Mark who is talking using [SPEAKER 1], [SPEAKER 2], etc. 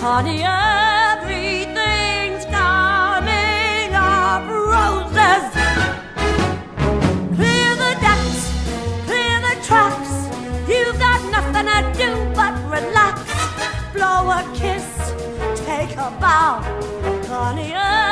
[SPEAKER 1] Honey, everything's coming up roses. Clear the decks, clear the tracks. You've got nothing to do but relax. Blow a kiss, take a bow. Honey,